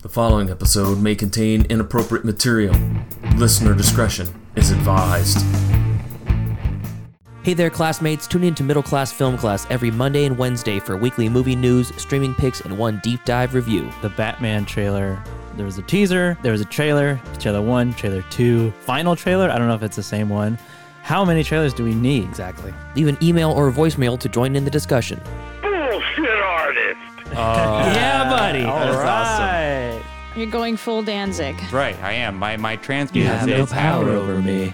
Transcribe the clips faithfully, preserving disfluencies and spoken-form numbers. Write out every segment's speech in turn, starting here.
The following episode may contain inappropriate material. Listener discretion is advised. Hey there, classmates. Tune in to Middle Class Film Class every Monday and Wednesday for weekly movie news, streaming picks, and one deep dive review. The Batman trailer. There was a teaser, there was a trailer, trailer one, trailer two, final trailer. I don't know if it's the same one. How many trailers do we need exactly? Leave an email or a voicemail to join in the discussion. Bullshit artist! Uh, yeah, buddy. All That's right. awesome. You're going full Danzig. Right, I am. My my trans You penis have no is power out. over me.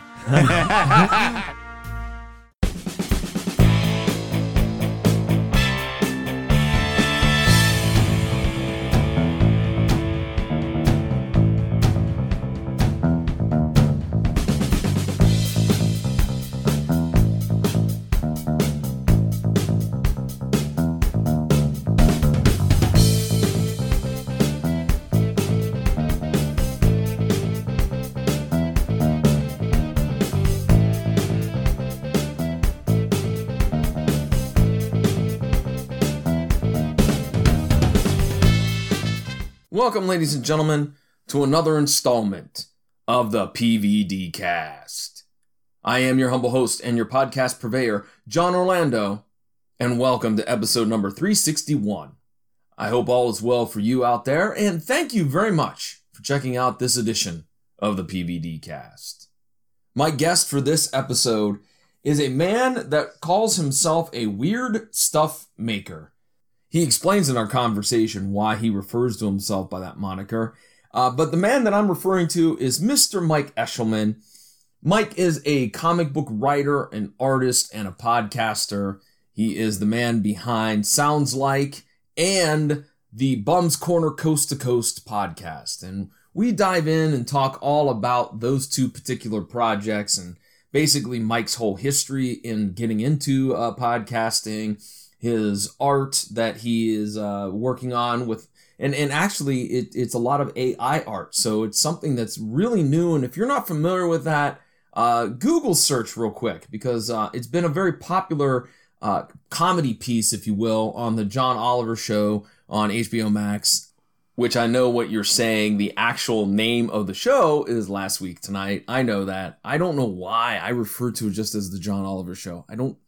Welcome, ladies and gentlemen, to another installment of the P V D Cast. I am your humble host and your podcast purveyor, John Orlando, and welcome to episode number three sixty-one. I hope all is well for you out there, and thank you very much for checking out this edition of the P V D Cast. My guest for this episode is a man that calls himself a weird stuff maker. He explains in our conversation why he refers to himself by that moniker. Uh, but the man that I'm referring to is Mister Mike Eshelman. Mike is a comic book writer, an artist, and a podcaster. He is the man behind Sounds Like and the Bum's Corner Coast to Coast podcast. And we dive in and talk all about those two particular projects and basically Mike's whole history in getting into uh, podcasting, his art that he is uh, working on with, and, and actually it, it's a lot of A I art. So it's something that's really new. And if you're not familiar with that, uh, Google search real quick, because uh, it's been a very popular uh, comedy piece, if you will, on the John Oliver show on H B O Max, which I know what you're saying. The actual name of the show is Last Week Tonight. I know that. I don't know why I refer to it just as the John Oliver show. I don't...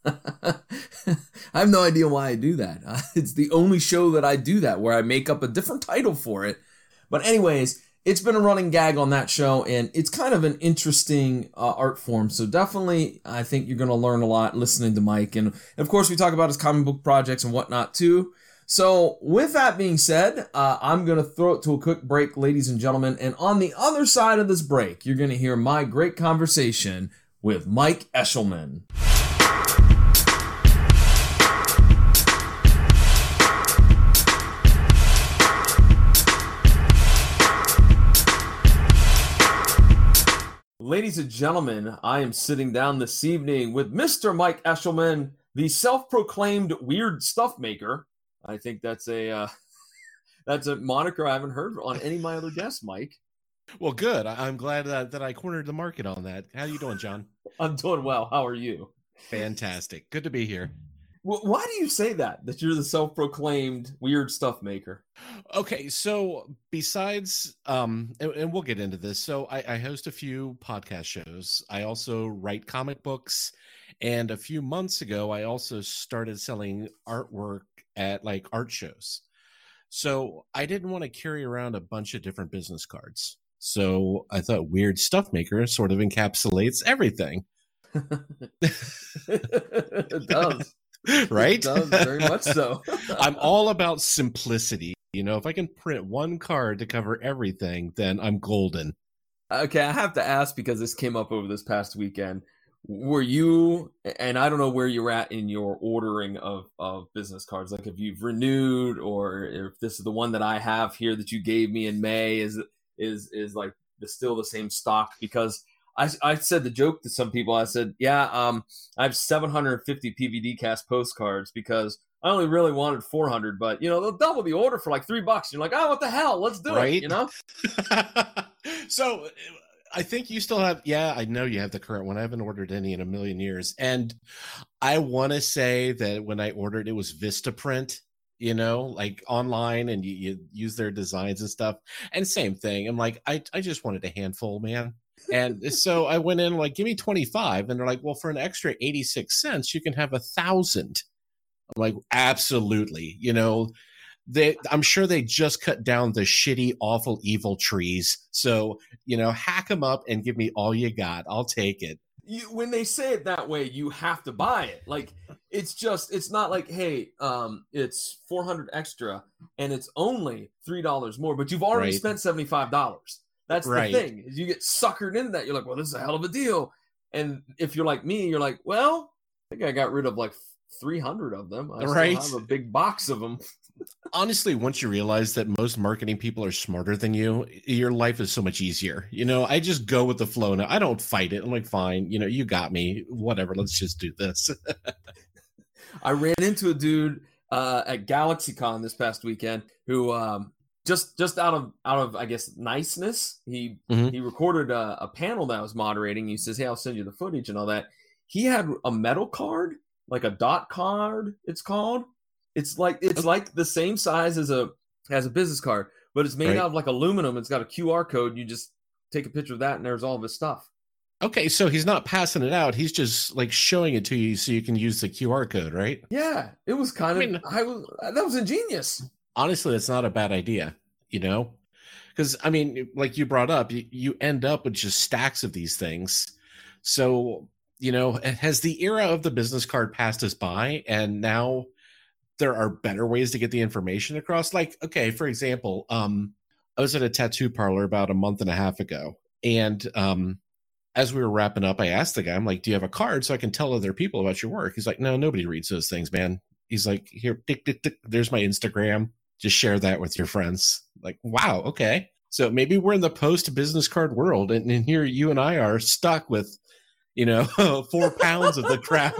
I have no idea why I do that. It's the only show that I do that, where I make up a different title for it. But anyways, it's been a running gag on that show, and it's kind of an interesting uh, art form. So definitely, I think you're going to learn a lot listening to Mike. And of course, we talk about his comic book projects and whatnot too. So with that being said, uh, I'm going to throw it to a quick break, ladies and gentlemen. And on the other side of this break, you're going to hear my great conversation with Mike Eshelman. Ladies and gentlemen, I am sitting down this evening with Mister Mike Eshelman, the self-proclaimed weird stuff maker. I think that's a uh, that's a moniker I haven't heard on any of my other guests, Mike. Well, good. I- I'm glad that, that I cornered the market on that. How you doing, John? I'm doing well. How are you? Fantastic. Good to be here. W- why do you say that, that you're the self-proclaimed weird stuff maker? Okay, so besides, um, and, and we'll get into this. So I, I host a few podcast shows. I also write comic books. And a few months ago, I also started selling artwork at like art shows. So I didn't want to carry around a bunch of different business cards. So I thought weird stuff maker sort of encapsulates everything. It does. Right? It does, very much so. I'm all about simplicity. You know, if I can print one card to cover everything, then I'm golden. Okay, I have to ask, because this came up over this past weekend. Were you, and I don't know where you're at in your ordering of, of business cards, like if you've renewed, or if this is the one that I have here that you gave me in May, is is is like the, still the same stock? Because I, I said the joke to some people. I said, yeah, um, I have seven hundred fifty P V D cast postcards because I only really wanted four hundred, but, you know, they'll double the order for like three bucks. You're like, oh, what the hell? Let's do Right? it, you know? So I think you still have, yeah, I know you have the current one. I haven't ordered any in a million years. And I want to say that when I ordered, it was Vistaprint. you know, like online, and you, you use their designs and stuff. And same thing. I'm like, I, I just wanted a handful, man. And so I went in like, give me twenty-five. And they're like, well, for an extra eighty-six cents, you can have a thousand. I'm like, absolutely. You know, they, I'm sure they just cut down the shitty, awful, evil trees. So, you know, hack them up and give me all you got. I'll take it. You, when they say it that way, you have to buy it. Like, it's just, it's not like, hey, um, it's four hundred extra and it's only three dollars more, but you've already Right. spent seventy-five dollars. That's Right. the thing. Is you get suckered into that. You're like, well, this is a hell of a deal. And if you're like me, you're like, well, I think I got rid of like three hundred of them. I Right. still have a big box of them. Honestly, once you realize that most marketing people are smarter than you, your life is so much easier. You know, I just go with the flow now. I don't fight it. I'm like, fine, you know, you got me. Whatever. Let's just do this. I ran into a dude uh, at GalaxyCon this past weekend who um, just just out of out of I guess niceness, he Mhm. he recorded a, a panel that I was moderating. He says, "Hey, I'll send you the footage and all that." He had a metal card, like a dot card. It's called. It's like it's like the same size as a as a business card, but it's made Right. out of like aluminum. It's got a Q R code. You just take a picture of that, and there's all of his stuff. Okay, so he's not passing it out. He's just like showing it to you so you can use the Q R code, right? Yeah, it was kind I of. mean- I was that was ingenious. Honestly, it's not a bad idea, you know? Because, I mean, like you brought up, you, you end up with just stacks of these things. So, you know, has the era of the business card passed us by? And now there are better ways to get the information across? Like, okay, for example, um, I was at a tattoo parlor about a month and a half ago. And um, as we were wrapping up, I asked the guy, I'm like, do you have a card so I can tell other people about your work? He's like, no, nobody reads those things, man. He's like, here, tick, tick, tick. There's my Instagram. Just share that with your friends. Like, wow, okay. So maybe we're in the post business card world, and, and here you and I are stuck with, you know, four pounds of the crap.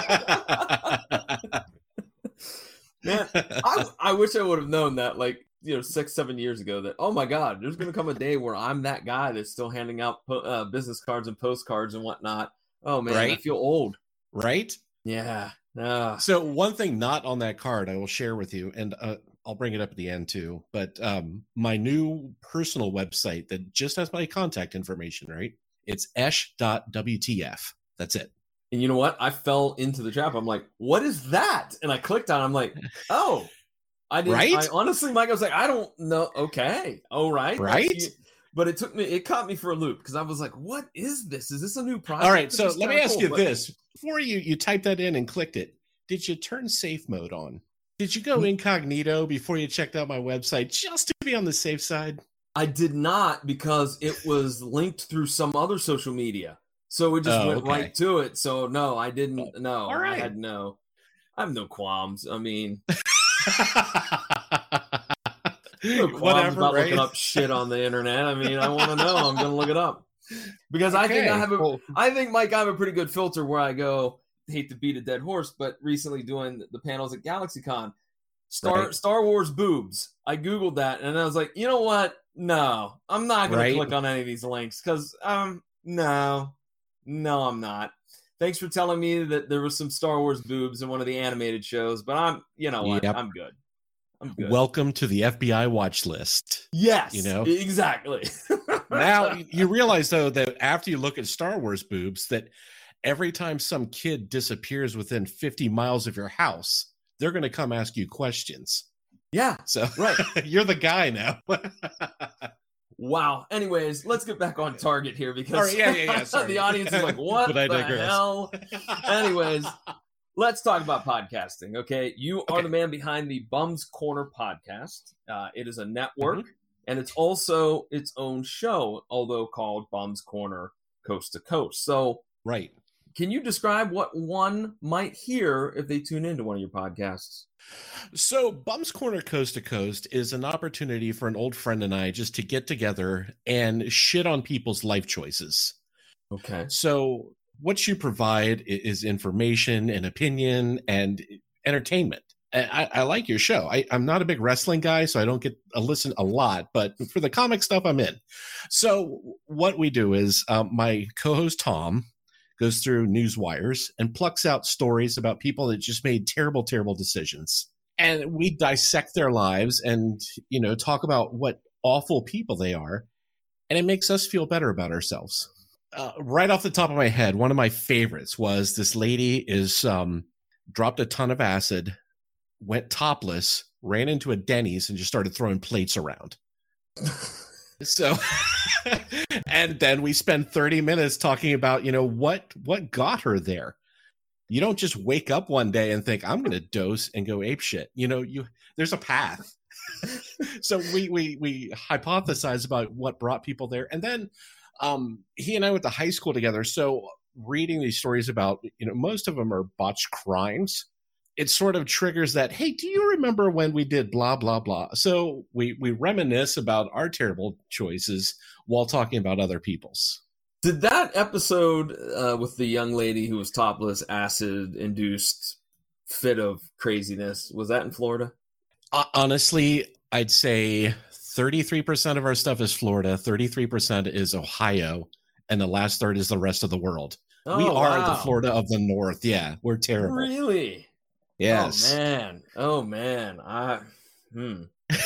Man, I, I wish I would have known that, like, you know, six, seven years ago, that, oh my God, there's going to come a day where I'm that guy that's still handing out po- uh, business cards and postcards and whatnot. Oh man, I Right? feel old. Right? Yeah. Uh, So one thing not on that card I will share with you, and uh, I'll bring it up at the end too, but um, my new personal website that just has my contact information, right? It's esh dot w t f. That's it. and you know what? I fell into the trap. I'm like, what is that? And I clicked on it. I'm like, oh, I didn't. Right? I, honestly, Mike, I was like, I don't know. Okay. Oh, right. Right? That's- you- But it took me, it caught me for a loop because I was like, what is this? Is this a new project? All right, This so is let me kinda ask cool, you but- this. Before you, you typed that in and clicked it, did you turn safe mode on? Did you go incognito before you checked out my website just to be on the safe side? I did not, because it was linked through some other social media. So it just Oh, went okay. right to it. So no, I didn't. No, All right. I had no. I have no qualms. I mean, no qualms Whatever, about right? looking up shit on the internet. I mean, I want to know. I'm going to look it up because I think I Okay, have a. well, I think, Mike, I have a pretty good filter where I go. Hate to beat a dead horse, but recently doing the panels at GalaxyCon, Star Right. Star Wars boobs. I googled that and I was like, you know what? No, I'm not going Right. to click on any of these links because um, no, no, I'm not. Thanks for telling me that there was some Star Wars boobs in one of the animated shows, but I'm, you know what? Yep. I'm good. I'm good. Welcome to the F B I watch list. yes, you know? exactly. Now you realize though that after you look at Star Wars boobs, that every time some kid disappears within fifty miles of your house, they're going to come ask you questions. yeah. So Right. you're the guy now. Wow. Anyways, let's get back on target here because All right, yeah, yeah, yeah, sorry. the audience is like, what But I the digress. hell? Anyways, let's talk about podcasting. Okay. You are Okay. the man behind the Bums Corner podcast. Uh, it is a network Mm-hmm. and it's also its own show, although called Bums Corner Coast to Coast. So, Right. can you describe what one might hear if they tune into one of your podcasts? So, Bums Corner Coast to Coast is an opportunity for an old friend and I just to get together and shit on people's life choices. Okay. So, what you provide i- is information and opinion and entertainment. And I, I like your show. I, I'm not a big wrestling guy, so I don't get a listen a lot, but for the comic stuff, I'm in. So, what we do is um, my co host, Tom, goes through news wires and plucks out stories about people that just made terrible, terrible decisions. and we dissect their lives and, you know, talk about what awful people they are. And it makes us feel better about ourselves. Uh, right off the top of my head, one of my favorites was this lady is um, dropped a ton of acid, went topless, ran into a Denny's and just started throwing plates around. So, and then we spend thirty minutes talking about, you know, what, what got her there. You don't just wake up one day and think, I'm going to dose and go apeshit. You know, you, there's a path. So we, we, we hypothesize about what brought people there. And then um, he and I went to high school together. So reading these stories about, you know, most of them are botched crimes. It sort of triggers that, hey, do you remember when we did blah, blah, blah? So we, we reminisce about our terrible choices while talking about other people's. Did that episode uh, with the young lady who was topless, acid-induced fit of craziness, was that in Florida? Uh, honestly, I'd say thirty-three percent of our stuff is Florida, thirty-three percent is Ohio, and the last third is the rest of the world. Oh, we are wow. the Florida of the North. Yeah, we're terrible. Really? Yes. Oh, man. Oh, man. I, hmm.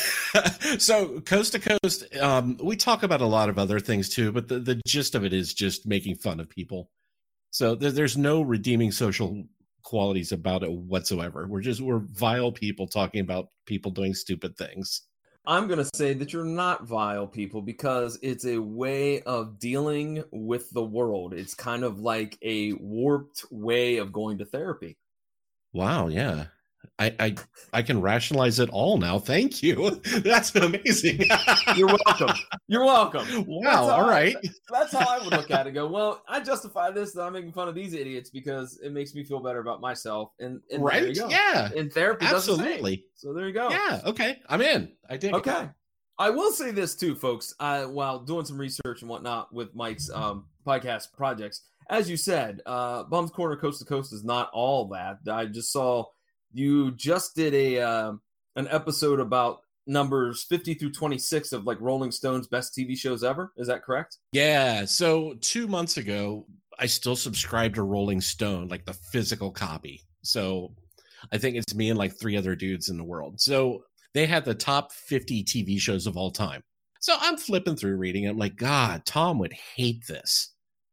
So coast to coast, um, we talk about a lot of other things too, but the, the gist of it is just making fun of people. So there, there's no redeeming social qualities about it whatsoever. We're just, we're vile people talking about people doing stupid things. I'm going to say that you're not vile people because it's a way of dealing with the world. It's kind of like a warped way of going to therapy. Wow. Yeah. I, I I can rationalize it all now. Thank you. That's amazing. You're welcome. You're welcome. Wow. All right. I, that's how I would look at it. Go, well, I justify this that I'm making fun of these idiots because it makes me feel better about myself. And, and right. There you go. Yeah. And therapy absolutely. Does the same. So there you go. Yeah. Okay. I'm in. I dig. Okay. It. I will say this too, folks. I, while doing some research and whatnot with Mike's um, podcast projects, as you said, uh, Bum's Corner Coast to Coast is not all that. I just saw. You just did a uh, an episode about numbers fifty through twenty-six of like Rolling Stone's best T V shows ever. Is that correct? Yeah. So two months ago, I still subscribed to Rolling Stone, like the physical copy. So I think it's me and like three other dudes in the world. So they had the top fifty T V shows of all time. So I'm flipping through reading it. I'm like, God, Tom would hate this.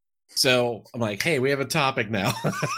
So I'm like, hey, we have a topic now.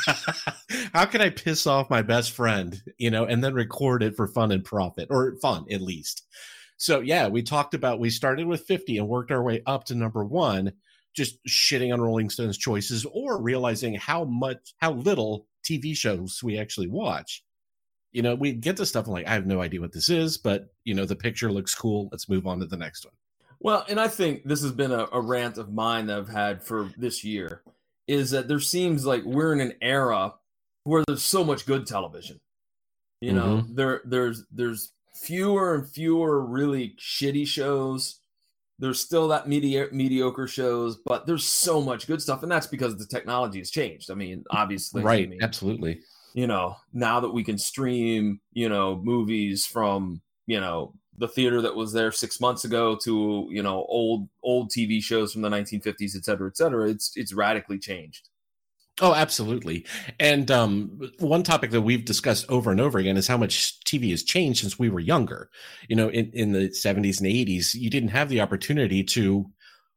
How can I piss off my best friend, you know, and then record it for fun and profit, or fun at least. So yeah, we talked about, we started with fifty and worked our way up to number one, just shitting on Rolling Stone's choices or realizing how much, how little T V shows we actually watch. You know, we get to stuff and like, I have no idea what this is, but you know, the picture looks cool. Let's move on to the next one. Well, and I think this has been a, a rant of mine that I've had for this year, is that there seems like we're in an era where there's so much good television. You know, mm-hmm. there there's there's fewer and fewer really shitty shows. There's still that medi- mediocre shows, but there's so much good stuff, and that's because the technology has changed. I mean, obviously, right? I mean, absolutely. You know, now that we can stream, you know, movies from, you know, the theater that was there six months ago to, you know, old old T V shows from the nineteen fifties, et cetera, et cetera. It's it's radically changed. Oh, absolutely. And um, one topic that we've discussed over and over again is how much T V has changed since we were younger. You know, in, in the seventies and eighties, you didn't have the opportunity to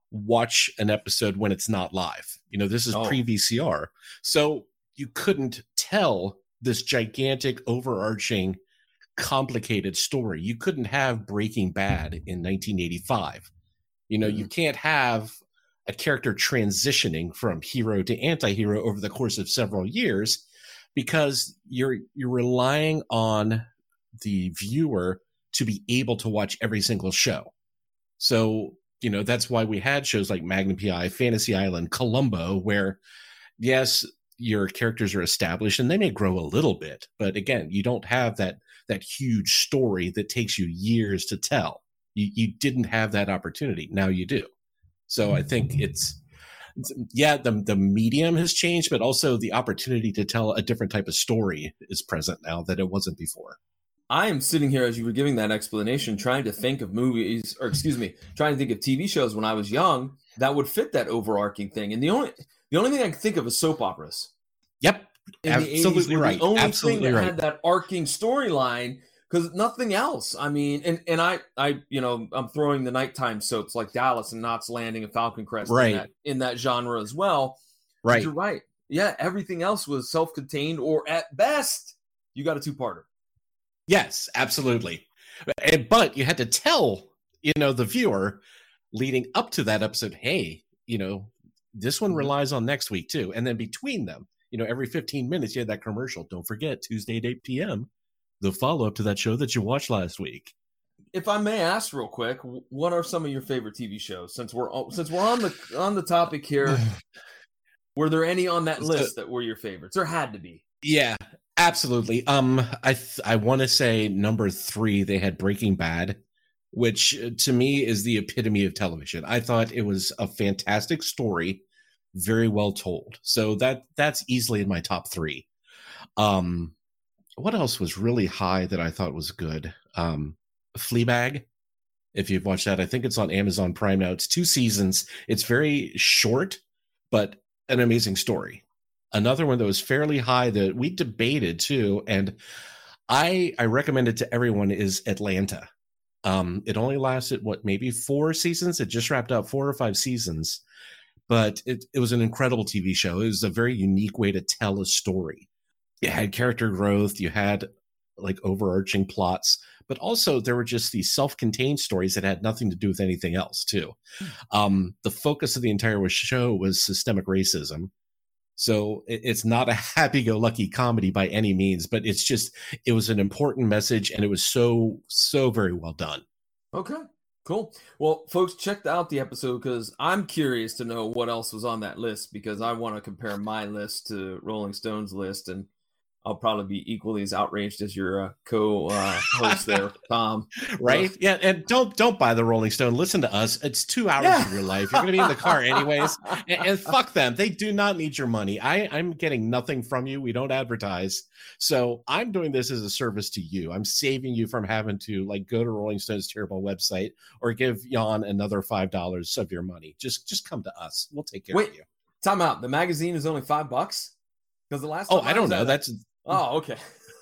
watch an episode when it's not live. You know, this is oh. pre-V C R. So you couldn't tell this gigantic, overarching, complicated story. You couldn't have Breaking Bad in nineteen eighty-five. You know, mm. you can't have a character transitioning from hero to anti-hero over the course of several years because you're you're relying on the viewer to be able to watch every single show. So, you know, that's why we had shows like Magnum P I, Fantasy Island, Columbo, where yes, your characters are established and they may grow a little bit, but again, you don't have that that huge story that takes you years to tell. You you didn't have that opportunity. Now you do. So I think it's, it's yeah, the the medium has changed, but also the opportunity to tell a different type of story is present now that it wasn't before. I am sitting here as you were giving that explanation, trying to think of movies, or excuse me, trying to think of T V shows when I was young that would fit that overarching thing. And the only the only thing I can think of is soap operas. Yep. In Absolutely the right. The only Absolutely thing that right. had that arcing storyline because nothing else. I mean, and and I I you know I'm throwing the nighttime soaps like Dallas and Knots Landing and Falcon Crest Right. in that in that genre as well. But Right. you're right. Yeah, everything else was self-contained, or at best, you got a two-parter. Yes, absolutely. And- But you had to tell, you know, the viewer leading up to that episode, hey, you know, this one relies on next week too. And then between them, you know, every fifteen minutes, you had that commercial. Don't forget, Tuesday at eight p.m., the follow-up to that show that you watched last week. If I may ask real quick, what are some of your favorite T V shows? Since we're since we're on the on the topic here, were there any on that list that were your favorites? There had to be. Yeah, absolutely. Um, I th- I want to say number three, they had Breaking Bad, which uh, to me is the epitome of television. I thought it was a fantastic story, very well told. So that that's easily in my top three. Um, what else was really high that I thought was good? Um, Fleabag. If you've watched that, I think it's on Amazon Prime now. It's two seasons. It's very short, but an amazing story. Another one that was fairly high that we debated too, and I I recommend it to everyone, is Atlanta. Um, it only lasted what, maybe four seasons. It just wrapped up four or five seasons, but it it was an incredible T V show. It was a very unique way to tell a story. You had character growth, you had like overarching plots, but also there were just these self-contained stories that had nothing to do with anything else too. Um, the focus of the entire show was systemic racism. So it, it's not a happy-go-lucky comedy by any means, but it's just, it was an important message, and it was so, so very well done. Okay, cool. Well, folks, check out the episode because I'm curious to know what else was on that list, because I want to compare my list to Rolling Stone's list, and I'll probably be equally as outraged as your uh, co-host there, Tom. Right? Yeah, and don't don't buy the Rolling Stone. Listen to us. It's two hours Yeah. of your life. You're going to be in the car anyways, and, and fuck them. They do not need your money. I, I'm getting nothing from you. We don't advertise, so I'm doing this as a service to you. I'm saving you from having to like go to Rolling Stone's terrible website or give Jan another five dollars of your money. Just just come to us. We'll take care Wait, of you. time out. The magazine is only five bucks? Because the last Oh, time I don't was know. at- That's Oh, okay.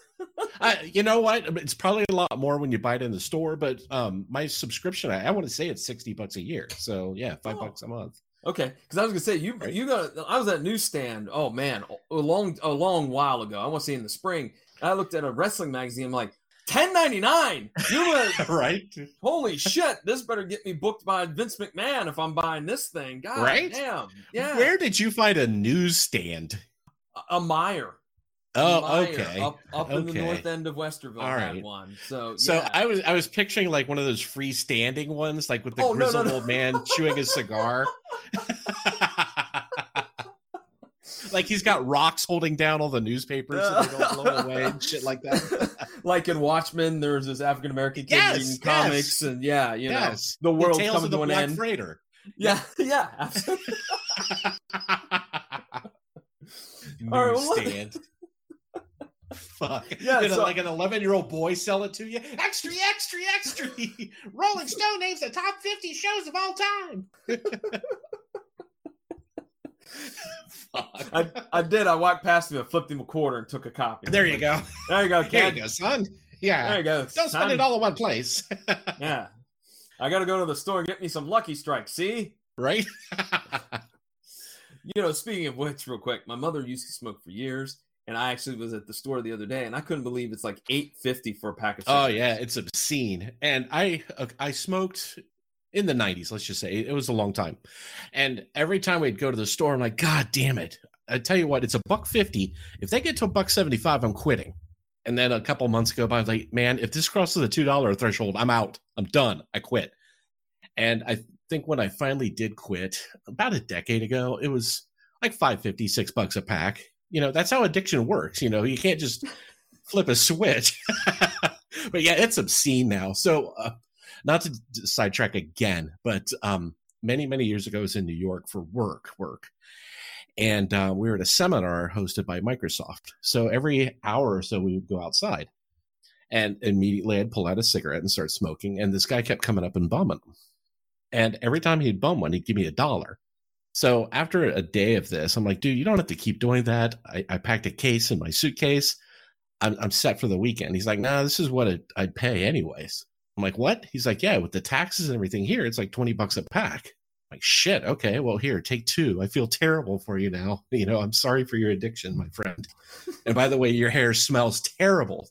I, you know what? It's probably a lot more when you buy it in the store, but um, my subscription, I, I want to say it's sixty bucks a year. So yeah, five Oh. bucks a month. Okay, because I was gonna say you Right. you got. I was at a newsstand. Oh man, a long a long while ago. I want to say in the spring. I looked at a wrestling magazine. I'm like, ten ninety-nine. You were Right? holy shit! This better get me booked by Vince McMahon if I'm buying this thing. God Right? damn. Yeah. Where did you find a newsstand? A Meyer. Oh, Meyer, okay. Up, up in the Okay. north end of Westerville. All Had right. one. So So yeah. I was I was picturing like one of those freestanding ones, like with the Oh, no, no, grizzled no. old man chewing his cigar. Like he's got rocks holding down all the newspapers so they don't blow away and shit like that. Like in Watchmen, there's this African American kid Yes, reading yes. comics, and yeah, you Yes. know, the world's Tales coming of the to an Black end. Freighter. Yeah, yeah, absolutely. All right, well, let- Newsstand. Fuck. Yeah, Did a- so- like an eleven-year-old boy sell it to you? Extra, extra, extra. Rolling Stone names the top fifty shows of all time. Fuck. I, I did. I walked past him and flipped him a quarter and took a copy. There you go. There you go, There kid. you go, son. Yeah. There you go. Don't spend Time- it all in one place. Yeah. I got to go to the store and get me some Lucky Strikes. See? Right? You know, speaking of which, real quick, my mother used to smoke for years, and I actually was at the store the other day, and I couldn't believe it's like eight fifty for a pack of Oh cigarettes. yeah, it's obscene. And I uh, I smoked in the nineties, let's just say. It was a long time. And every time we'd go to the store, I'm like, God damn it. I tell you what, it's a buck fifty. If they get to a buck seventy-five, I'm quitting. And then a couple months go by, I was like, man, if this crosses the two dollar threshold, I'm out. I'm done. I quit. And I think when I finally did quit, about a decade ago, it was like five fifty, six bucks a pack. You know, that's how addiction works. You know, you can't just flip a switch. But yeah, it's obscene now. So uh, not to d- sidetrack again, but um, many, many years ago, I was in New York for work, work. And uh, we were at a seminar hosted by Microsoft. So every hour or so, we would go outside. And immediately I'd pull out a cigarette and start smoking. And this guy kept coming up and bumming them. And every time he'd bum one, he'd give me a dollar. So after a day of this, I'm like, dude, you don't have to keep doing that. I, I packed a case in my suitcase. I'm, I'm set for the weekend. He's like, no, nah, this is what it, I'd pay anyways. I'm like, what? He's like, yeah, with the taxes and everything here, it's like twenty bucks a pack. I'm like, shit. Okay, well, here, take two. I feel terrible for you now. You know, I'm sorry for your addiction, my friend. And by the way, your hair smells terrible.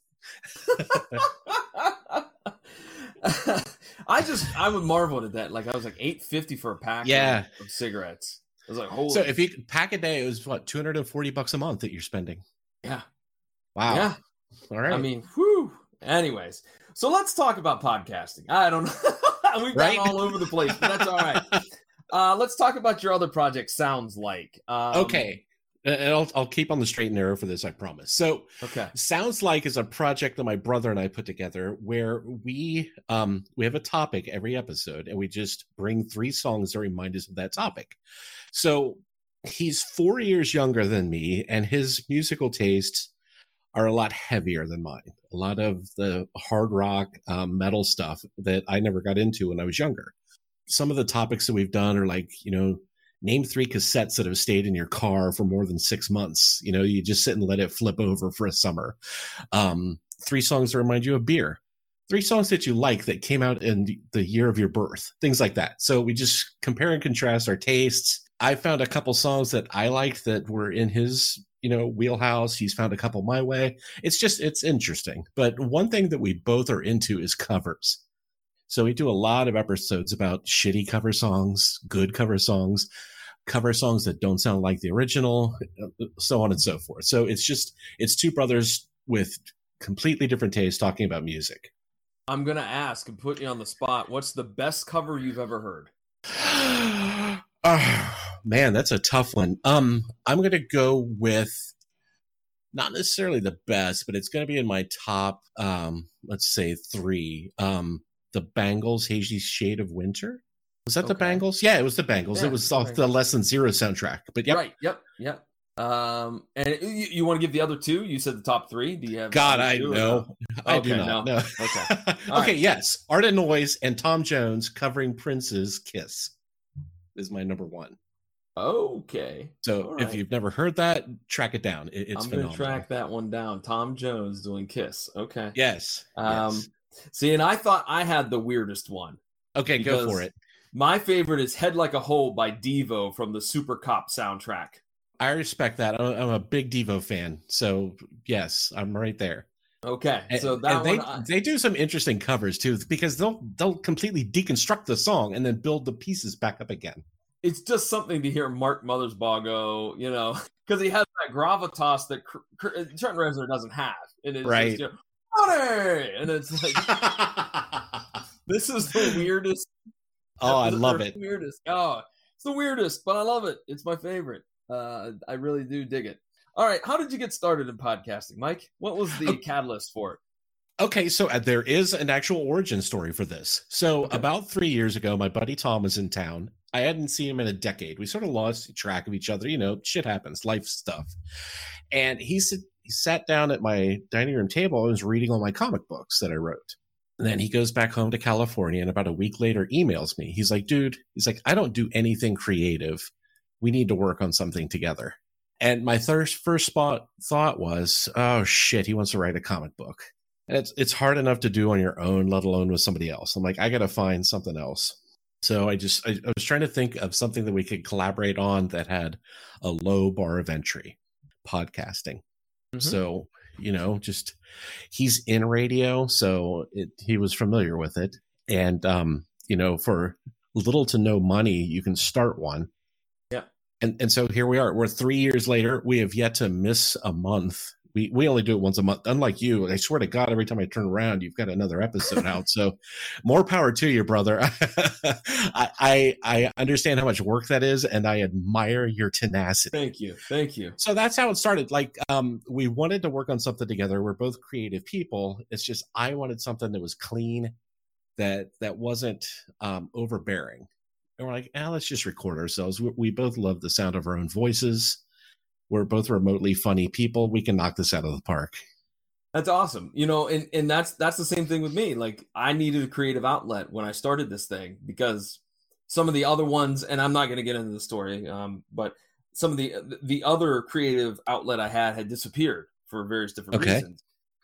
I just, I would marvel at that. Like, I was like eight fifty for a pack yeah. of, of cigarettes. I was like, holy. So if you pack a day, it was what, two hundred forty bucks a month that you're spending. Yeah. Wow. Yeah. All right. I mean, whew. Anyways, so let's talk about podcasting. I don't know. We've right? gone all over the place, but that's all right. Uh, let's talk about your other project, Sounds Like. Um, okay. And I'll, I'll keep on the straight and narrow for this, I promise. So okay. Sounds Like is a project that my brother and I put together where we um, we have a topic every episode, and we just bring three songs that remind us of that topic. So he's four years younger than me, and his musical tastes are a lot heavier than mine. A lot of the hard rock, um, metal stuff that I never got into when I was younger. Some of the topics that we've done are like, you know, name three cassettes that have stayed in your car for more than six months. You know, you just sit and let it flip over for a summer. Um, three songs that remind you of beer. Three songs that you like that came out in the year of your birth. Things like that. So we just compare and contrast our tastes. I found a couple songs that I liked that were in his, you know, wheelhouse. He's found a couple my way. It's just, it's interesting. But one thing that we both are into is covers. So we do a lot of episodes about shitty cover songs, good cover songs, cover songs that don't sound like the original, so on and so forth. So it's just, it's two brothers with completely different tastes talking about music. I'm going to ask and put you on the spot. What's the best cover you've ever heard? Oh, man, that's a tough one. Um, I'm going to go with not necessarily the best, but it's going to be in my top, um, let's say three. Um, the Bangles, Hazy Shade of Winter. Was that okay. the Bangles? Yeah, it was the Bangles. Yeah, it was off right. the Less Than Zero soundtrack. But yep. Right. Yep. Yep. Um, and it, you, you want to give the other two? You said the top three. Do you have? God, I know. No? I okay, do not. No. No. Okay. okay. Right. Yes. Art and Noise and Tom Jones covering Prince's Kiss is my number one. Okay. So right. if you've never heard that, track it down. It, it's I'm phenomenal. I'm gonna track that one down. Tom Jones doing Kiss. Okay. Yes. Um. Yes. See, and I thought I had the weirdest one. Okay, go for it. My favorite is Head Like a Hole by Devo from the Super Cop soundtrack. I respect that. I'm, I'm a big Devo fan. So, yes, I'm right there. Okay. And, so that and they, one, I... they do some interesting covers, too, because they'll they'll completely deconstruct the song and then build the pieces back up again. It's just something to hear Mark Mothersbaugh go, you know, because he has that gravitas that Trent Reznor doesn't have. And it's right. Just, you know, Honey! And it's like, this is the weirdest. Oh, I love it. Weirdest. Oh, it's the weirdest, but I love it. It's my favorite. Uh, I really do dig it. All right. How did you get started in podcasting, Mike? What was the okay. catalyst for it? Okay. So uh, there is an actual origin story for this. So okay. about three years ago, my buddy Tom was in town. I hadn't seen him in a decade. We sort of lost track of each other. You know, shit happens, life stuff. And he said, he sat down at my dining room table and was reading all my comic books that I wrote. And then he goes back home to California and about a week later emails me. He's like, dude, he's like, I don't do anything creative. We need to work on something together. And my first, first spot thought was, oh shit, he wants to write a comic book. And it's, it's hard enough to do on your own, let alone with somebody else. I'm like, I got to find something else. So I just, I, I was trying to think of something that we could collaborate on that had a low bar of entry, podcasting. Mm-hmm. So, you know, just he's in radio, so it, he was familiar with it. And, um, you know, for little to no money, you can start one. Yeah. And and so here we are. We're three years later. We have yet to miss a month. We we only do it once a month. Unlike you, I swear to God, every time I turn around, you've got another episode out. So more power to you, brother. I, I I understand how much work that is, and I admire your tenacity. Thank you. Thank you. So that's how it started. Like, um, we wanted to work on something together. We're both creative people. It's just I wanted something that was clean, that that wasn't um, overbearing. And we're like, ah, let's just record ourselves. We, we both love the sound of our own voices. We're both remotely funny people. We can knock this out of the park. That's awesome. You know, and, and that's that's the same thing with me. Like, I needed a creative outlet when I started this thing because some of the other ones, and I'm not going to get into the story, um, but some of the the other creative outlet I had had disappeared for various different okay. reasons.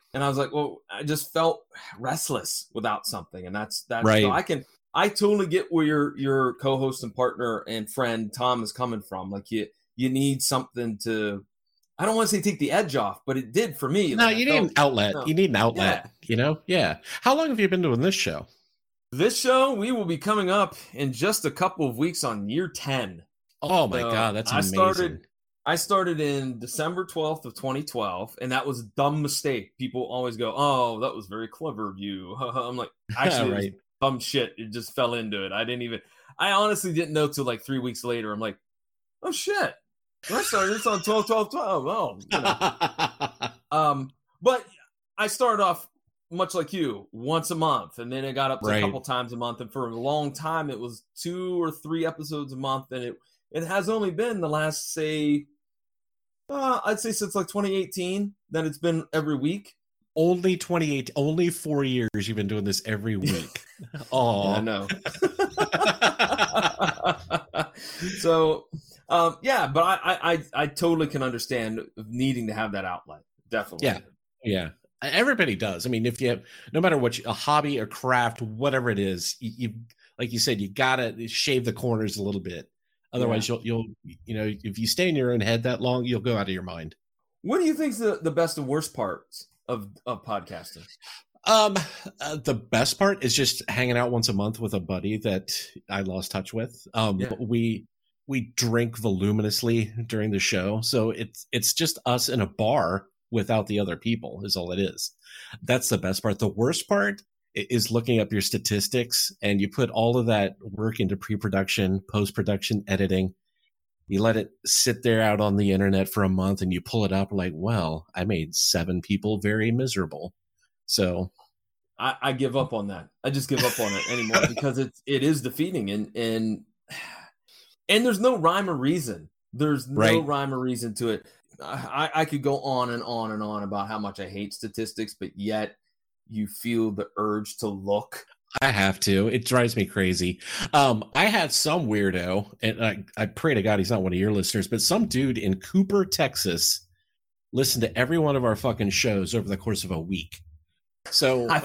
and I was like, well, I just felt restless without something, and that's that's Right. so I can I totally get where your your co-host and partner and friend Tom is coming from. Like you you need something to, I don't want to say take the edge off, but it did for me. No, Like, you I need felt- an outlet. no. You need an outlet. You know, yeah. How long have you been doing this show? This show, we will be coming up in just a couple of weeks on year ten. Oh my So, god, that's I amazing. started I started in December twelfth of twenty twelve, and that was a dumb mistake. People always go, "Oh, that was very clever of you." I'm like, actually, Right. it was dumb shit. It just fell into it. I didn't even. I honestly didn't know till like three weeks later. I'm like, "Oh shit, I started this on twelve, twelve, twelve." Oh, you know. um, but I started off much like you, once a month, and then it got up to Right. a couple times a month, and for a long time, it was two or three episodes a month, and it. It has only been the last, say, uh, I'd say since like twenty eighteen that it's been every week. Only twenty-eight, only four years you've been doing this every week. Oh, I know. So, um, yeah, but I, I, I, I totally can understand needing to have that outlet. Definitely. Yeah. Yeah. Everybody does. I mean, if you have, no matter what, you, a hobby, a craft, whatever it is, you, you like you said, you gotta shave the corners a little bit. Otherwise, you'll, you'll, you know, if you stay in your own head that long, you'll go out of your mind. What do you think's the, the best and worst parts of, of podcasting? Um, uh, the best part is just hanging out once a month with a buddy that I lost touch with. Um, Yeah. we we drink voluminously during the show, so it's it's just us in a bar without the other people. Is all it is. That's the best part. The worst part i- is looking up your statistics, and you put all of that work into pre-production, post-production, editing. You let it sit there out on the internet for a month, and you pull it up like, well, I made seven people very miserable. So I, I give up on that. I just give up on it anymore because it's it is defeating, and and and there's no rhyme or reason. There's no Right. rhyme or reason to it. I, I could go on and on and on about how much I hate statistics, but yet you feel the urge to look. I have to. It drives me crazy. Um, I had some weirdo, and I, I pray to God he's not one of your listeners, but some dude in Cooper, Texas, listened to every one of our fucking shows over the course of a week. So, I-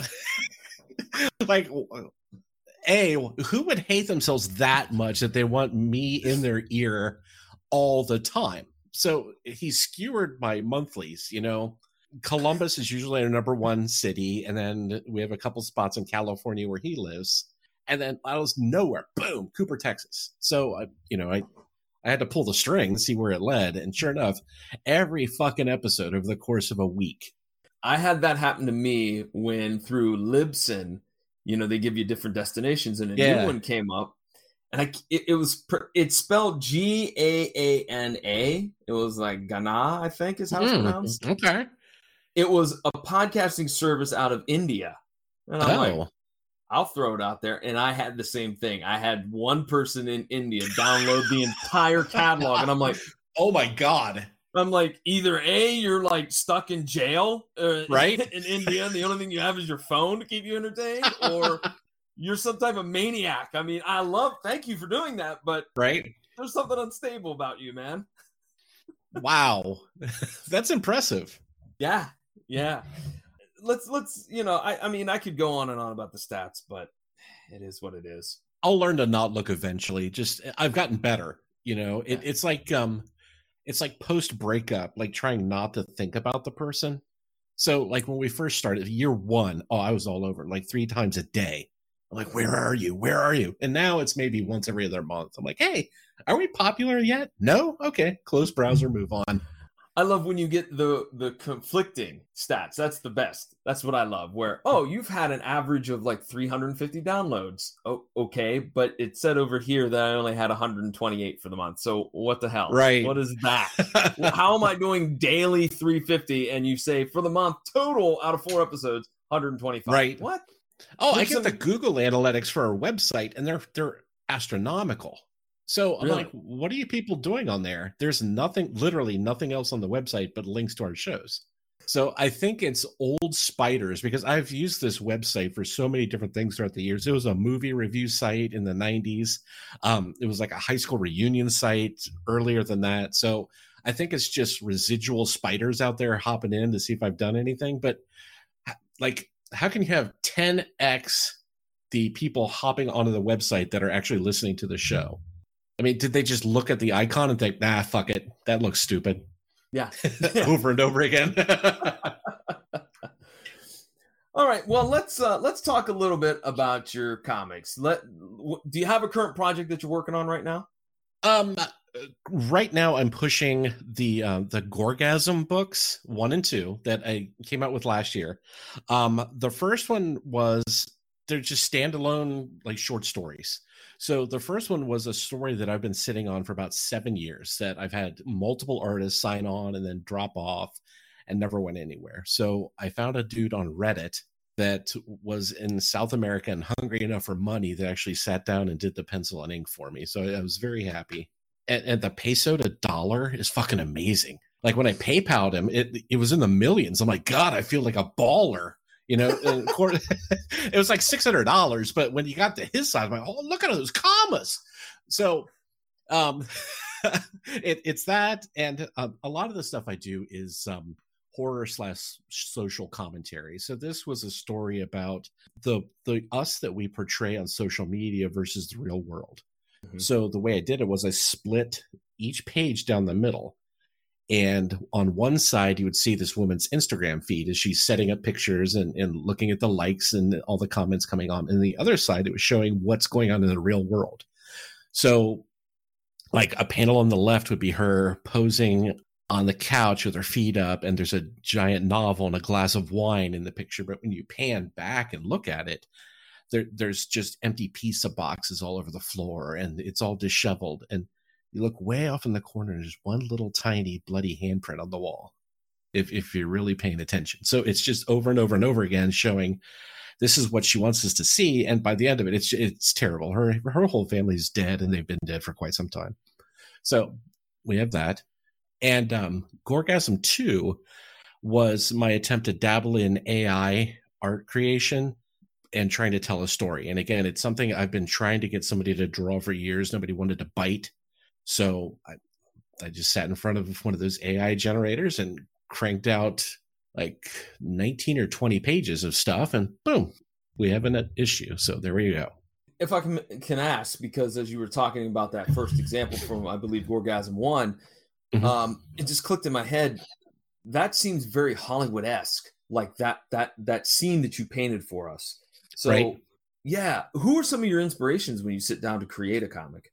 like, A, who would hate themselves that much that they want me in their ear all the time? So he skewered my monthlies, you know. Columbus is usually our number one city, and then we have a couple spots in California where he lives, and then I was nowhere. Boom, Cooper, Texas. So I, you know, I, I had to pull the string to see where it led, and sure enough, every fucking episode over the course of a week. I had that happen to me when through Libsyn, you know, they give you different destinations, and a Yeah. new one came up, and I it, it was pr- it's spelled G A A N A. It was like Ghana, I think is how it's Hmm, pronounced. Okay. It was a podcasting service out of India, and I'm Oh, like, I'll throw it out there. And I had the same thing. I had one person in India download the entire catalog, and I'm like, oh my God. I'm like, either A, you're like stuck in jail, uh, Right. in India, and the only thing you have is your phone to keep you entertained, or you're some type of maniac. I mean, I love, thank you for doing that, but Right? there's something unstable about you, man. Wow. That's impressive. Yeah, yeah. Let's let's you know, I I mean, I could go on and on about the stats, but it is what it is. I'll learn to not look eventually. Just I've gotten better. You know, it, it's like um it's like post breakup, like trying not to think about the person. So like when we first started, year one, oh, I was all over like three times a day. I'm like, where are you? Where are you? And now it's maybe once every other month. I'm like, hey, are we popular yet? No? Okay. Close browser, move on. I love when you get the the conflicting stats. That's the best. That's what I love. Where, oh, you've had an average of like three hundred fifty downloads. Oh, okay, but it said over here that I only had one hundred twenty-eight for the month. So what the hell? Right. What is that? Well, how am I doing daily three fifty? And you say for the month total out of four episodes, one hundred twenty-five. Right. What? Oh, I There's get some- the Google analytics for our website, and they're they're astronomical. So I'm Really? like, what are you people doing on there? There's nothing, literally nothing else on the website but links to our shows. So I think it's old spiders because I've used this website for so many different things throughout the years. It was a movie review site in the nineties. Um, it was like a high school reunion site earlier than that. So I think it's just residual spiders out there hopping in to see if I've done anything. But like, how can you have ten x the people hopping onto the website that are actually listening to the show? I mean, did they just look at the icon and think, nah, fuck it, that looks stupid? Yeah. Over and over again. All right. Well, let's uh, let's talk a little bit about your comics. Let w- do you have a current project that you're working on right now? Um, right now I'm pushing the uh, the Gorgasm books one and two that I came out with last year. Um, the first one was they're just standalone like short stories. So the first one was a story that I've been sitting on for about seven years that I've had multiple artists sign on and then drop off and never went anywhere. So I found a dude on Reddit that was in South America and hungry enough for money that actually sat down and did the pencil and ink for me. So I was very happy. And, and the peso to dollar is fucking amazing. Like when I PayPal'd him, it it was in the millions. I'm like, God, I feel like a baller. You know, and of course, it was like six hundred dollars. But when you got to his side, I'm like, oh, look at those commas. So um, it, it's that. And uh, a lot of the stuff I do is um, horror slash social commentary. So this was a story about the the us that we portray on social media versus the real world. Mm-hmm. So the way I did it was I split each page down the middle. And on one side, you would see this woman's Instagram feed as she's setting up pictures and, and looking at the likes and all the comments coming on. And the other side, it was showing what's going on in the real world. So like a panel on the left would be her posing on the couch with her feet up, and there's a giant novel and a glass of wine in the picture. But when you pan back and look at it, there, there's just empty pizza boxes all over the floor, and it's all disheveled. And you look way off in the corner, and there's one little tiny bloody handprint on the wall, if if you're really paying attention. So it's just over and over and over again showing this is what she wants us to see. And by the end of it, it's it's terrible. Her her whole family's dead, and they've been dead for quite some time. So we have that. And um, Gorgasm two was my attempt to dabble in A I art creation and trying to tell a story. And again, it's something I've been trying to get somebody to draw for years. Nobody wanted to bite. So I, I just sat in front of one of those A I generators and cranked out like nineteen or twenty pages of stuff, and boom, we have an issue. So there we go. If I can, can ask, because as you were talking about that first example from, I believe, Gorgasm one, mm-hmm. um, it just clicked in my head. That seems very Hollywood-esque, like that that that scene that you painted for us. So, right. Yeah, who are some of your inspirations when you sit down to create a comic?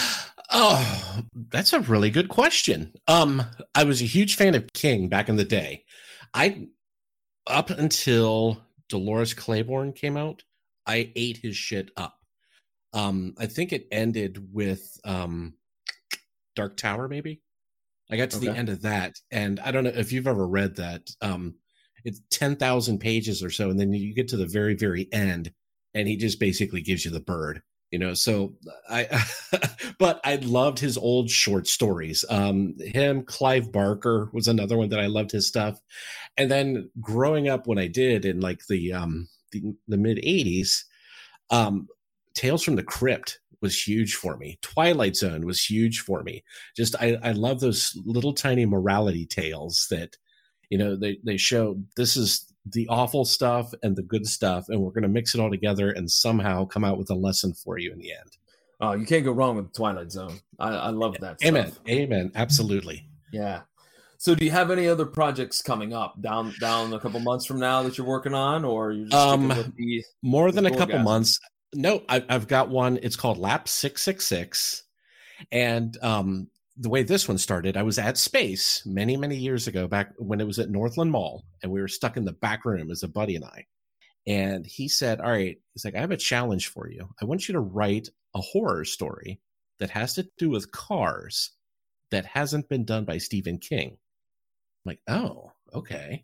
Oh, that's a really good question. Um, I was a huge fan of King back in the day. I, up until Dolores Claiborne came out, I ate his shit up. Um, I think it ended with um, Dark Tower, maybe. I got to okay. the end of that, and I don't know if you've ever read that. Um, it's ten thousand pages or so, and then you get to the very, very end, and he just basically gives you the bird. You know, so I, but I loved his old short stories. Um, him, Clive Barker was another one that I loved his stuff. And then growing up when I did in like the, um, the, the mid eighties, um, Tales from the Crypt was huge for me. Twilight Zone was huge for me. Just, I, I love those little tiny morality tales that, you know, they, they show this is the awful stuff and the good stuff, and we're going to mix it all together and somehow come out with a lesson for you in the end. Oh, you can't go wrong with Twilight Zone. I, I love that Amen. stuff. Amen. Absolutely. Yeah. So do you have any other projects coming up down down a couple months from now that you're working on, or you're just um, with the, more than the a couple orgasm? months? No, I, I've got one. It's called Lap six six six. And um, the way this one started, I was at Space many, many years ago, back when it was at Northland Mall, and we were stuck in the back room as a buddy and I. And he said, all right, he's like, I have a challenge for you. I want you to write a horror story that has to do with cars that hasn't been done by Stephen King. I'm like, oh, okay.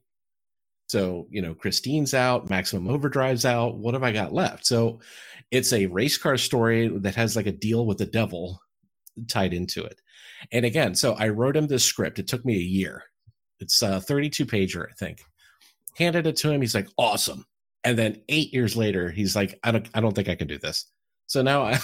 So, you know, Christine's out, Maximum Overdrive's out. What have I got left? So it's a race car story that has like a deal with the devil tied into it. And again, so I wrote him this script. It took me a year. It's a thirty-two pager, I think. Handed it to him. He's like, awesome. And then eight years later, he's like, I don't, I don't think I can do this. So now I,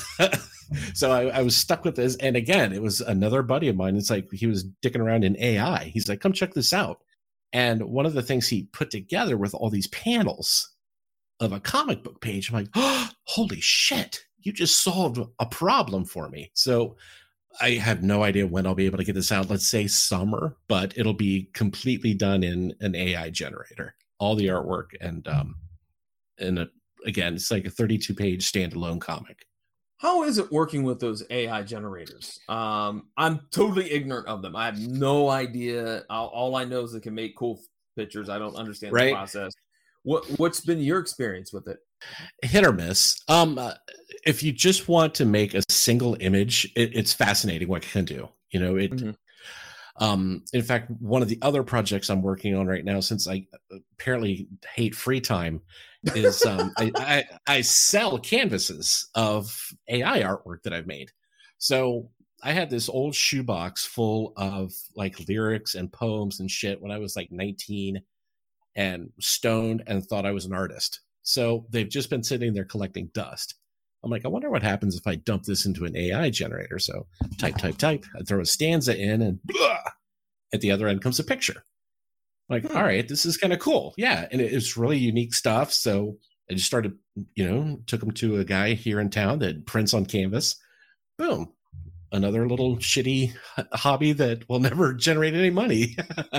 so I, I was stuck with this. And again, it was another buddy of mine. It's like, he was dicking around in A I. He's like, come check this out. And one of the things he put together with all these panels of a comic book page, I'm like, oh, holy shit, you just solved a problem for me. So I have no idea when I'll be able to get this out. Let's say summer, but it'll be completely done in an A I generator, all the artwork. And, um, and a, again, it's like a thirty-two page standalone comic. How is it working with those A I generators? Um, I'm totally ignorant of them. I have no idea. All, all I know is they can make cool pictures. I don't understand right. the process. What What's been your experience with it? Hit or miss. Um, uh, if you just want to make a single image, it, it's fascinating what it can do. You know, it. Mm-hmm. Um, in fact, one of the other projects I'm working on right now, since I apparently hate free time, is um, I, I, I sell canvases of A I artwork that I've made. So I had this old shoebox full of like lyrics and poems and shit when I was like nineteen and stoned and thought I was an artist. So they've just been sitting there collecting dust. I'm like, I wonder what happens if I dump this into an A I generator. So type, type, type. I throw a stanza in, and blah, at the other end comes a picture. I'm like, hmm. all right, this is kind of cool. Yeah. And it, it's really unique stuff. So I just started, you know, took them to a guy here in town that prints on canvas. Boom. Another little shitty hobby that will never generate any money.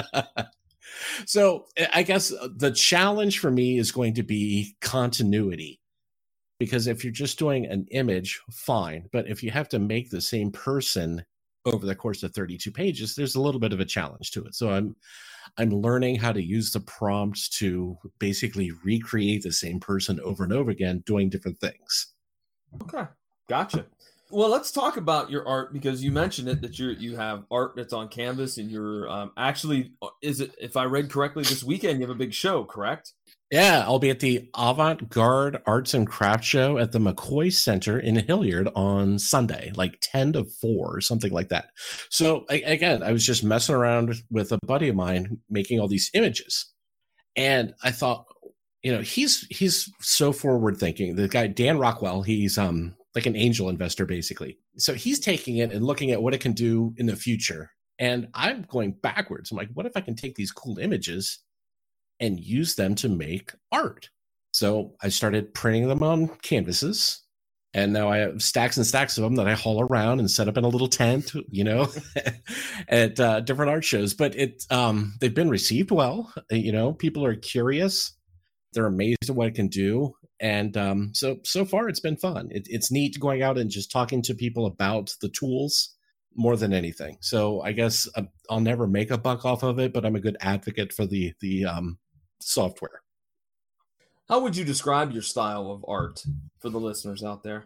So I guess the challenge for me is going to be continuity. Because if you're just doing an image, fine. But if you have to make the same person over the course of thirty-two pages, there's a little bit of a challenge to it. So I'm I'm learning how to use the prompts to basically recreate the same person over and over again, doing different things. Okay, gotcha. Well, let's talk about your art, because you mentioned it, that you you have art that's on canvas, and you're um, actually, is it, if I read correctly, this weekend you have a big show, correct? Yeah, I'll be at the Avant-Garde Arts and Crafts Show at the McCoy Center in Hilliard on Sunday, like ten to four or something like that. So I, again, I was just messing around with a buddy of mine making all these images. And I thought, you know, he's he's so forward thinking. The guy, Dan Rockwell, he's um like an angel investor, basically. So he's taking it and looking at what it can do in the future. And I'm going backwards. I'm like, what if I can take these cool images and use them to make art? So I started printing them on canvases, and now I have stacks and stacks of them that I haul around and set up in a little tent, you know, at uh, different art shows. But it, um, they've been received well. You know, people are curious. They're amazed at what it can do. And um, so, so far it's been fun. It, it's neat going out and just talking to people about the tools more than anything. So I guess uh, I'll never make a buck off of it, but I'm a good advocate for the, the um, software. How would you describe your style of art for the listeners out there?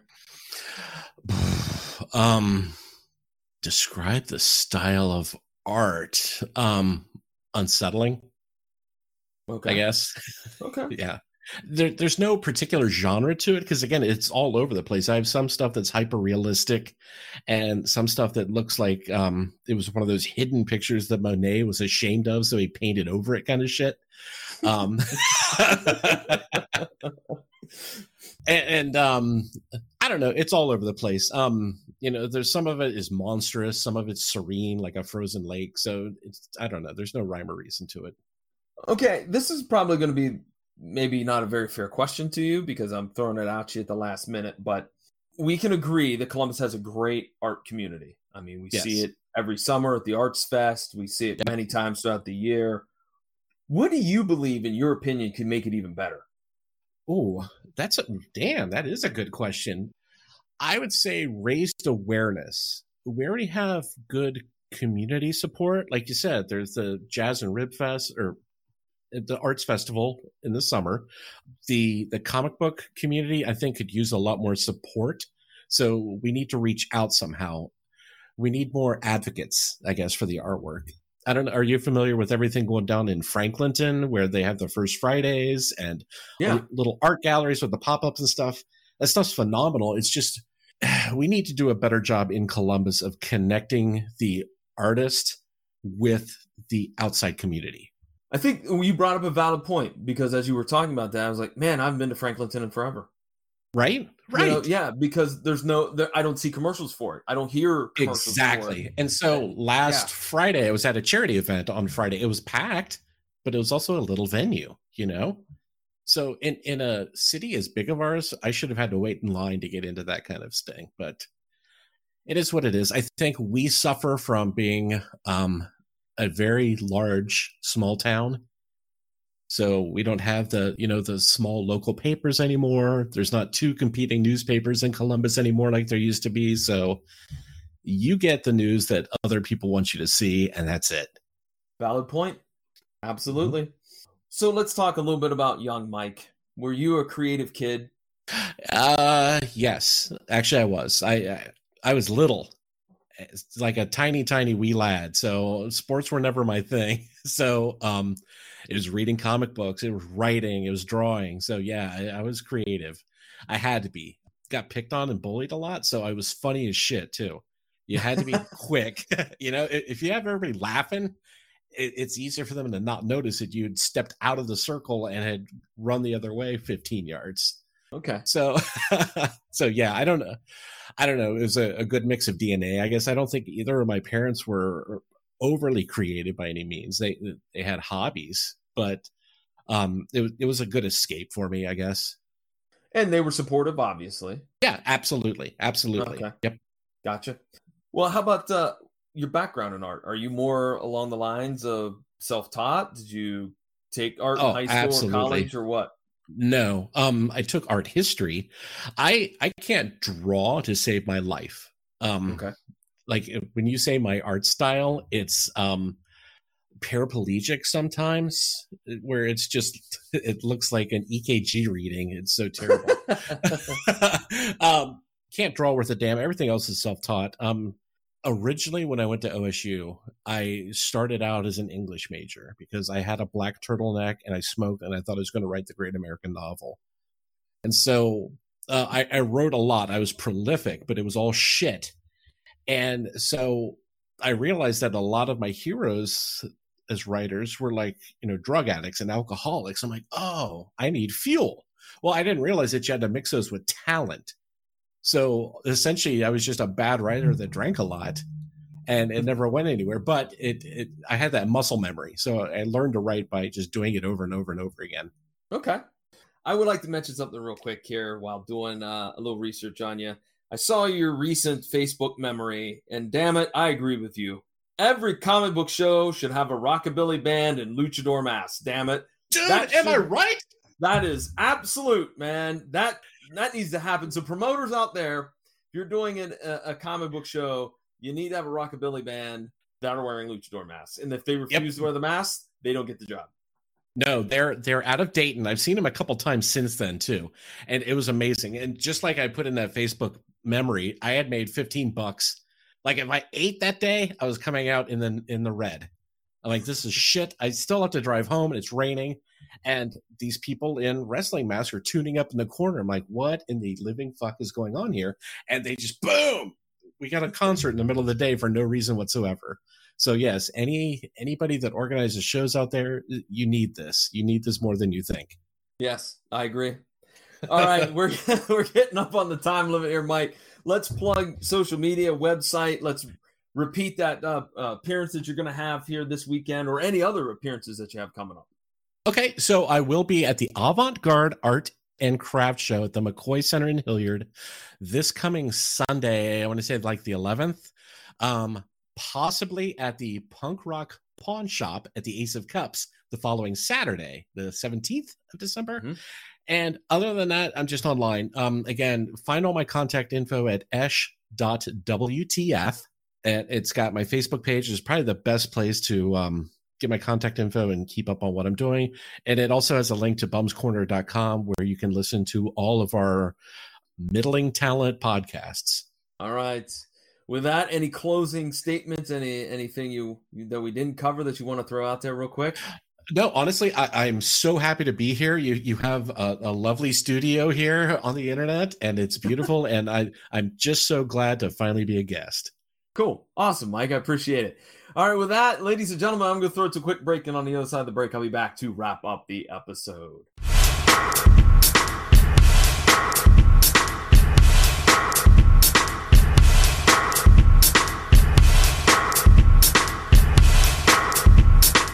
um, describe the style of art. Um, unsettling. Okay. I guess. Okay. Yeah. There, there's no particular genre to it, because again, it's all over the place. I have some stuff that's hyper realistic, and some stuff that looks like um, it was one of those hidden pictures that Monet was ashamed of, so he painted over it, kind of shit. Um, and, and um, I don't know, it's all over the place. Um, you know, there's some of it is monstrous, some of it's serene, like a frozen lake. So it's, I don't know, there's no rhyme or reason to it. Okay, this is probably going to be maybe not a very fair question to you, because I'm throwing it out to you at the last minute, but we can agree that Columbus has a great art community. I mean, we yes. see it every summer at the Arts Fest. We see it yep. many times throughout the year. What do you believe, in your opinion, can make it even better? Oh, that's a damn, that is a good question. I would say raised awareness. We already have good community support. Like you said, there's the Jazz and Rib Fest, or the Arts Festival in the summer. The the comic book community, I think, could use a lot more support. So we need to reach out somehow. We need more advocates, I guess, for the artwork. I don't know. Are you familiar with everything going down in Franklinton, where they have the First Fridays and yeah. little art galleries with the pop-ups and stuff? That stuff's phenomenal. It's just, we need to do a better job in Columbus of connecting the artist with the outside community. I think you brought up a valid point, because as you were talking about that, I was like, man, I haven't been to Franklinton in forever. Right? Right. You know, yeah, because there's no, there, I don't see commercials for it. I don't hear commercials exactly. for it. And so last yeah. Friday, I was at a charity event on Friday. It was packed, but it was also a little venue, you know? So in, in a city as big of ours, I should have had to wait in line to get into that kind of thing, but it is what it is. I think we suffer from being um, a very large, small town. So we don't have the, you know, the small local papers anymore. There's not two competing newspapers in Columbus anymore like there used to be. So you get the news that other people want you to see, and that's it. Valid point. Absolutely. Mm-hmm. So let's talk a little bit about young Mike. Were you a creative kid? Uh, yes, actually I was. I, I, I was little, it's like a tiny, tiny wee lad. So sports were never my thing. So, um, it was reading comic books, it was writing, it was drawing. So yeah, I, I was creative. I had to be. Got picked on and bullied a lot, so I was funny as shit too. You had to be quick. You know, if you have everybody laughing, it, it's easier for them to not notice that you had stepped out of the circle and had run the other way fifteen yards. Okay. So, so yeah, I don't know. I don't know. It was a, a good mix of D N A, I guess. I don't think either of my parents were overly creative by any means. They they had hobbies, but um, it, it was a good escape for me, I guess. And they were supportive, obviously. Yeah, absolutely. Absolutely. Okay. Yep. Gotcha. Well, how about uh, your background in art? Are you more along the lines of self-taught? Did you take art Oh, in high school absolutely. or college or what? No, um, I took art history. I I can't draw to save my life. Um, Okay. Like when you say my art style, it's um, paraplegic sometimes, where it's just it looks like an E K G reading. It's so terrible. um, can't draw worth a damn. Everything else is self-taught. Um, originally, when I went to O S U, I started out as an English major because I had a black turtleneck and I smoked, and I thought I was going to write the great American novel. And so uh, I, I wrote a lot. I was prolific, but it was all shit. And so I realized that a lot of my heroes as writers were like, you know, drug addicts and alcoholics. I'm like, oh, I need fuel. Well, I didn't realize that you had to mix those with talent. So essentially, I was just a bad writer that drank a lot, and it never went anywhere. But it, it, I had that muscle memory, so I learned to write by just doing it over and over and over again. Okay. I would like to mention something real quick here while doing uh, a little research on you. I saw your recent Facebook memory, and damn it, I agree with you. Every comic book show should have a rockabilly band and luchador mask. Damn it. Dude, That am I should- right? That is absolute, man. That that needs to happen. So promoters out there, if you're doing an, a, a comic book show, you need to have a rockabilly band that are wearing luchador masks. And if they refuse Yep. to wear the mask, they don't get the job. No, they're they're out of date, and I've seen them a couple times since then too, and it was amazing. And just like I put in that Facebook memory, I had made fifteen bucks. Like if I ate that day, I was coming out in the in the red. I'm like, this is shit. I still have to drive home, and it's raining, and these people in wrestling masks are tuning up in the corner. I'm like, what in the living fuck is going on here? And they just boom, we got a concert in the middle of the day for no reason whatsoever. So yes, any anybody that organizes shows out there, you need this. You need this more than you think. Yes, I agree. All right, we're we're getting up on the time limit here, Mike. Let's plug social media, website. Let's repeat that uh, uh, appearance that you're going to have here this weekend, or any other appearances that you have coming up. Okay, so I will be at the Avant-Garde Art and Craft Show at the McCoy Center in Hilliard this coming Sunday. I want to say like the eleventh. Um, possibly at the Punk Rock Pawn Shop at the Ace of Cups the following Saturday, the seventeenth of December. Mm-hmm. And other than that, I'm just online. Um, again, find all my contact info at esh dot w t f. And it's got my Facebook page. It's probably the best place to um, get my contact info and keep up on what I'm doing. And it also has a link to bums corner dot com where you can listen to all of our middling talent podcasts. All right. With that, any closing statements, any anything you that we didn't cover that you want to throw out there real quick? No, honestly, I, I'm so happy to be here. You you have a, a lovely studio here on the internet, and it's beautiful. And I, I'm just so glad to finally be a guest. Cool. Awesome, Mike. I appreciate it. All right, with that, ladies and gentlemen, I'm going to throw it to a quick break, and on the other side of the break, I'll be back to wrap up the episode. Well, there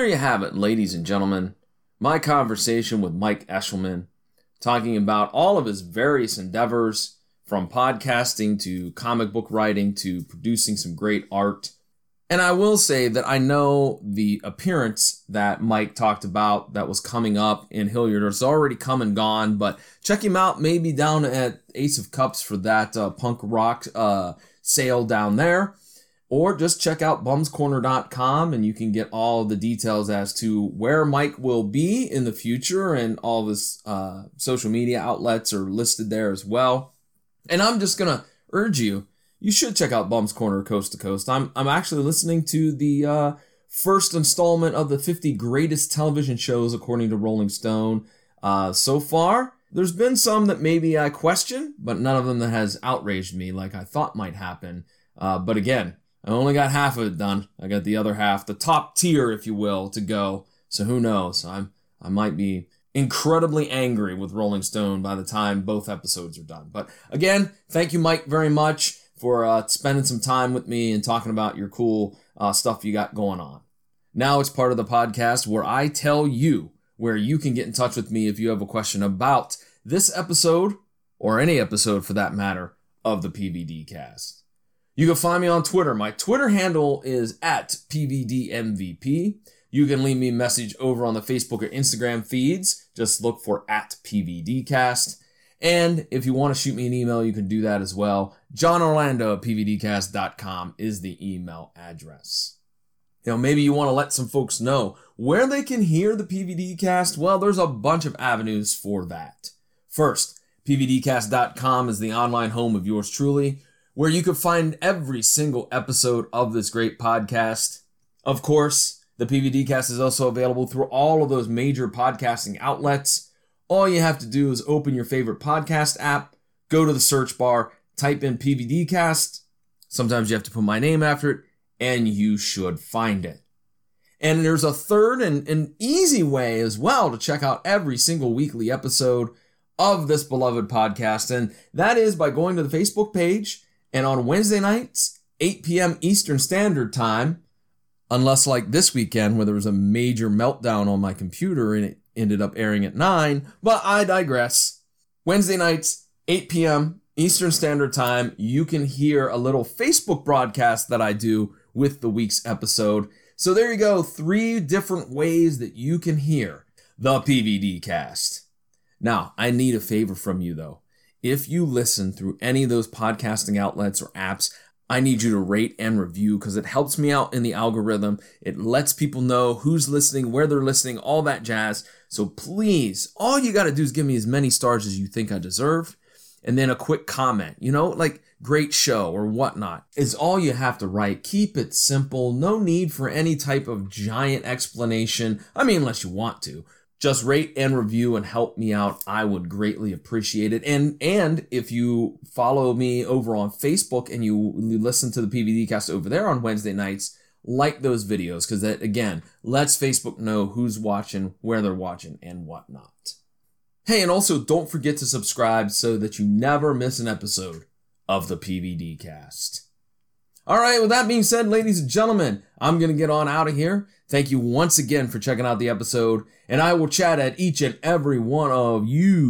there you have it, ladies and gentlemen. My conversation with Mike Eshelman, talking about all of his various endeavors, from podcasting to comic book writing to producing some great art. And I will say that I know the appearance that Mike talked about that was coming up in Hilliard has already come and gone, but check him out maybe down at Ace of Cups for that uh, punk rock uh, sale down there. Or just check out bums corner dot com and you can get all the details as to where Mike will be in the future, and all of his uh, social media outlets are listed there as well. And I'm just going to urge you, you should check out Bum's Corner Coast to Coast. I'm I'm actually listening to the uh, first installment of the fifty greatest television shows according to Rolling Stone. Uh, so far, there's been some that maybe I question, but none of them that has outraged me like I thought might happen. Uh, but again, I only got half of it done. I got the other half, the top tier, if you will, to go. So who knows? I'm I might be incredibly angry with Rolling Stone by the time both episodes are done. But again, thank you, Mike, very much for uh, spending some time with me and talking about your cool uh, stuff you got going on. Now it's part of the podcast where I tell you where you can get in touch with me if you have a question about this episode, or any episode for that matter, of the P V D cast. You can find me on Twitter. My Twitter handle is at P V D M V P. You can leave me a message over on the Facebook or Instagram feeds. Just look for at P V D cast. And if you want to shoot me an email, you can do that as well. John Orlando at P V D cast dot com is the email address. You know, maybe you want to let some folks know where they can hear the P V D cast. Well, there's a bunch of avenues for that. First, P V D cast dot com is the online home of yours truly, where you can find every single episode of this great podcast. Of course, the P V D cast is also available through all of those major podcasting outlets. All you have to do is open your favorite podcast app, go to the search bar, type in P V D cast. Sometimes you have to put my name after it, and you should find it. And there's a third and an easy way as well to check out every single weekly episode of this beloved podcast, and that is by going to the Facebook page. And on Wednesday nights, eight p.m. Eastern Standard Time, unless like this weekend where there was a major meltdown on my computer and it ended up airing at nine, but I digress. Wednesday nights, eight p.m. Eastern Standard Time, you can hear a little Facebook broadcast that I do with the week's episode. So there you go, three different ways that you can hear the P V D cast. Now, I need a favor from you though. If you listen through any of those podcasting outlets or apps, I need you to rate and review because it helps me out in the algorithm. It lets people know who's listening, where they're listening, all that jazz. So please, all you got to do is give me as many stars as you think I deserve. And then a quick comment, you know, like great show or whatnot is all you have to write. Keep it simple. No need for any type of giant explanation. I mean, unless you want to. Just rate and review and help me out. I would greatly appreciate it. And and if you follow me over on Facebook and you listen to the P V D cast over there on Wednesday nights, like those videos, because that, again, lets Facebook know who's watching, where they're watching, and whatnot. Hey, and also don't forget to subscribe so that you never miss an episode of the P V D cast. All right, with that being said, ladies and gentlemen, I'm going to get on out of here. Thank you once again for checking out the episode, and I will chat at each and every one of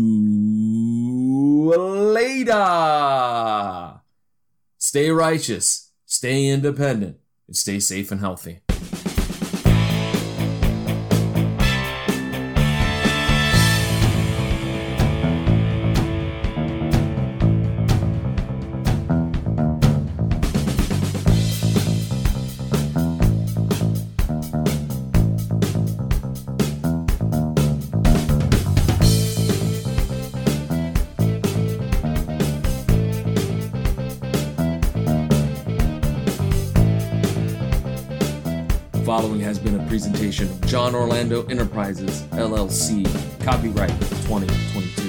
you later. Stay righteous, stay independent, and stay safe and healthy. Following has been a presentation of John Orlando Enterprises, L L C, copyright twenty twenty-two.